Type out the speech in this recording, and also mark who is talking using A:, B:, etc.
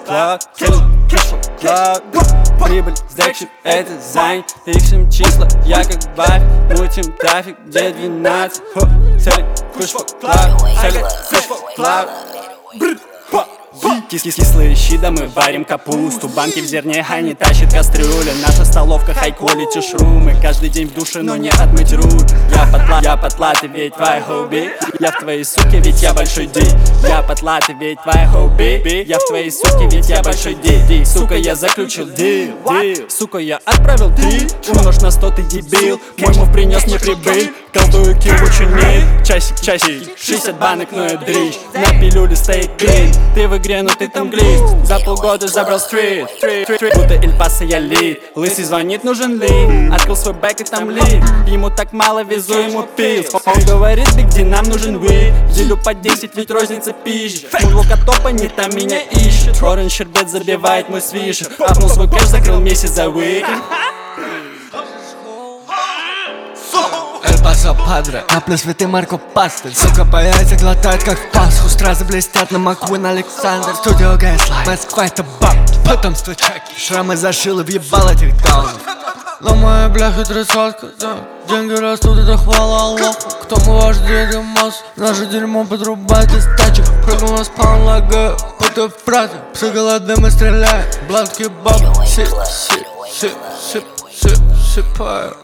A: клад, клад. Прибыль, сдачи, это занят. Ищем числа, я как баф. Мутим трафик, где 12. Цели, push for cloud, цели, push for cloud. Кислые щи, да мы варим капусту. Банки в зерне, они тащит кастрюли. Наша столовка high-quality шрумы. Каждый день в душе, но не отмыть руки. Я потлатый, ведь твоя хобби. Я в твоей суке, ведь я большой ди. Я потлатый, ведь твоя хобби. Я в твоей суке, ведь я большой ди. Сука, я заключил дил. Сука, я отправил 3. Умножь на 100, ты дебил. Мой мув принес мне прибыль. Колдую килл, ученик. Часик, 60 банок, но я дрищ. На пилюле стоит клин. Ты в игре, но ты там глист. За полгода забрал стрит. Будто Эль Пасо я лид. Лысый звонит, нужен лид. Открыл свой бэк и там лид. Ему так мало, везу ему пиз. Он говорит, где нам нужен вы. Делю по 10, ведь розница пищи. Мой локотопа не там меня ищет. Оранж щербет забивает мой свишер. Апнул свой кэш, закрыл месяц за уикенд.
B: Эль Пасо Падре, капля святый Марко Пастель. Сука по яйца глотает как в Пасху. Стразы блестят на Маквин Александр. Студио Газлайт, Москва это баб. Потомство Чаки, шрамы зашило, въебало этих даунов.
C: Ломая бляхи 30-ка, да. Деньги растут, это хвала Аллаху. Кто мы ваш дед и масс? Наше дерьмо подрубает из тачек. Кругом нас пан лагаю, будто в прате. Псы голодны, мы стреляем, бланки баб. Сыпаю.